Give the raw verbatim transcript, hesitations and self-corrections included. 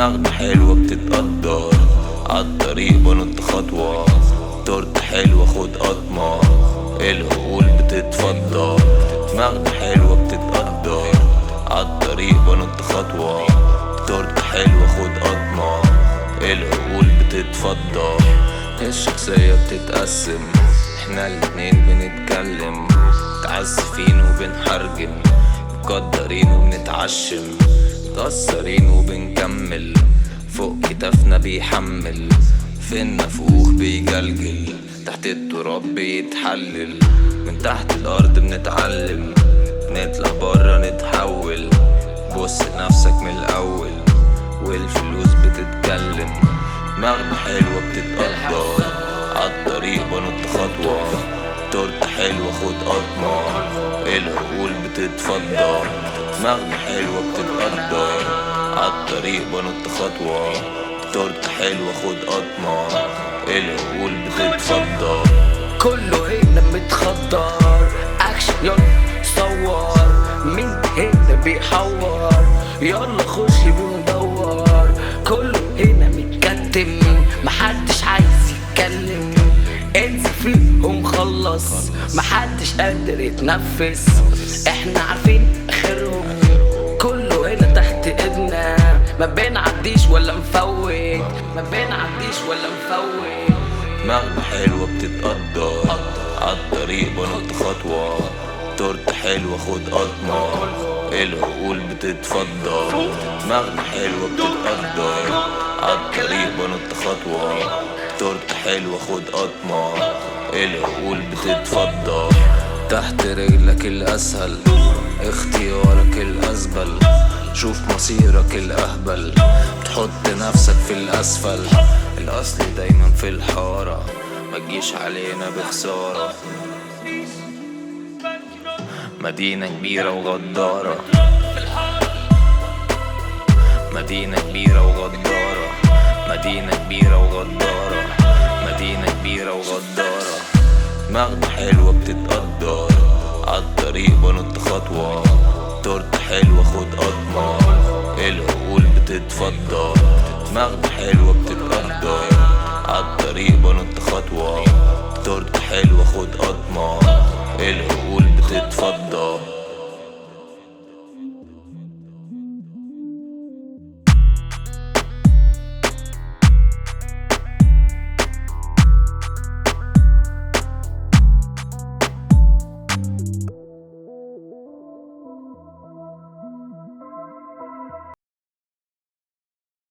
دماغنا حلوة بتتقدر، عالطريق بنط خطوة، تورته حلوة خد قطمة، العقول بتتفضل. دماغنا حلوة بتتقدر، عالطريق بنط خطوة، تورته حلوة خد قطمة، العقول بتتفضل. الشخصية بتتقسم، احنا الاتنين بنتكلم، متعسفين وبنحرجم، مقدرين وبنتعشم، متأثرين وبنكمل، فوق كتافنا بيحمل، في النافوخ بيجلجل، تحت التراب بيتحلل، من تحت الأرض بنتعلم، نطلع برا نتحول، بص لنفسك من الأول والفلوس بتتكلم. دماغنا حلوة بتتقدر، عالطريق بنط خطوة، تورته حلوة خد قطمة، العقول بتتفضل. دماغنا حلوة بتتقدر، عالطريق بنط خطوة، تورته حلوة خد قطمة، العقول بتتفضل. كله هنا متخدر، اكشن يلا صور، مين هنا بيحور، يلا خش بندور، كله هنا متكتم، محدش عايز يتكلم، انسى فيهم خلص، محدش قادر يتنفس، احنا عارفين اخرهم، كله هنا تحت ايدنا، ما بنعديش ولا مفوت، ما بنعديش ولا مفوت. دماغنا حلوة بتتقدر، عالطريق بنط خطوة، تورته حلوة خد قطمة، العقول بتتفضل. دماغنا حلوة بتتقدر، عالطريق بنط خطوة، تورته حلوة خد قطمة، العقول بتتفضل. تحت رجلك الأسهل، اختيارك الأزبل، شوف مصيرك الأهبل، بتحط نفسك في الأسفل، الأصل دايما في الحارة، متجيش علينا بخسارة، مدينة كبيرة وغدارة، مدينة كبيرة وغدارة، مدينة كبيرة وغدارة، مدينة كبيرة وغدارة. دماغنا حلوة بتتقدر، عالطريق بنط خطوة، تورته حلوة خد قطمة، العقول بتتفضل. دماغنا حلوة بتتقدر، عالطريق بنط خطوة،